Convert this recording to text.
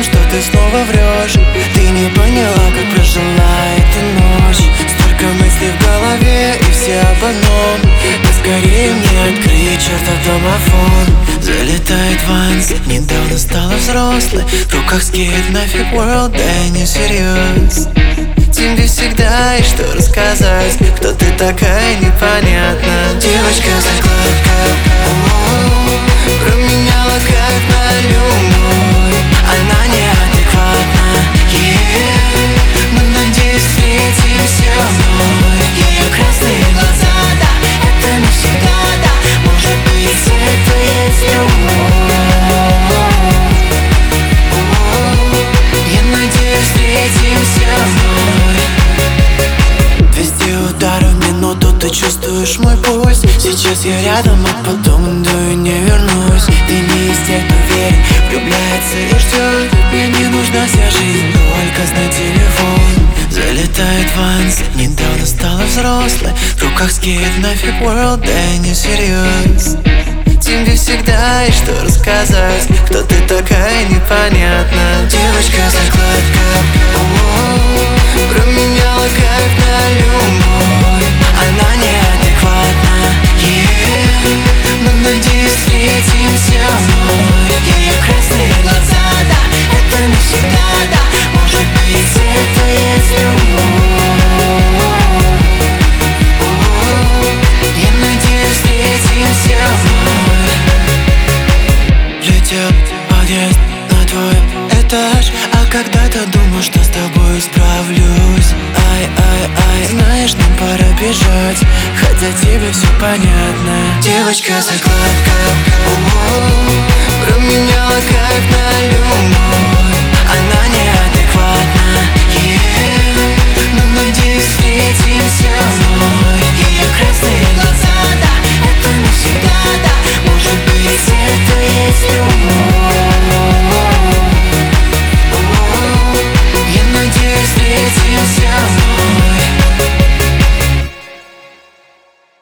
что ты снова врешь. Ты не поняла, как прожила эту ночь. Столько мыслей в голове и все об одном. Поскорее мне открыть чертов домофон. Залетает Ванс, недавно стала взрослой. В руках скейт, нафиг world, да я не всерьез. Тебе всегда есть что рассказать. Кто ты такая, непонятно. Девочка-закладка, променяла кайф на любовь. Она неадекватна, но надеюсь встретимся вновь. Ее красные глаза, да, это навсегда, да. Может быть, это есть любовь. Я надеюсь встретимся вновь. 200 ударов в минуту, ты чувствуешь мой пульс. Сейчас я рядом, а потом иду и не вернусь. Ты не из тех, кто верит, влюбляется и ждет. Мне не нужна вся жизнь, только знай телефон. Залетает Ванс, недавно стала взрослой. В руках скейт, нафиг world, да я не всерьез. Тебе всегда есть что рассказать. Кто ты такая, непонятно. Девочка-закладка, променяла кайф на любовь. Она неадекватна, но надеюсь встретимся вновь. Ее красные глаза, да, это навсегда, да. Может быть, это есть любовь. Я надеюсь встретимся вновь. Летел подъезд на твой этаж, а когда-то думал, что с тобой справлюсь. Ай, знаешь, нам пора бежать, хотя тебе все понятно. Девочка-закладка, променяла кайф на любовь.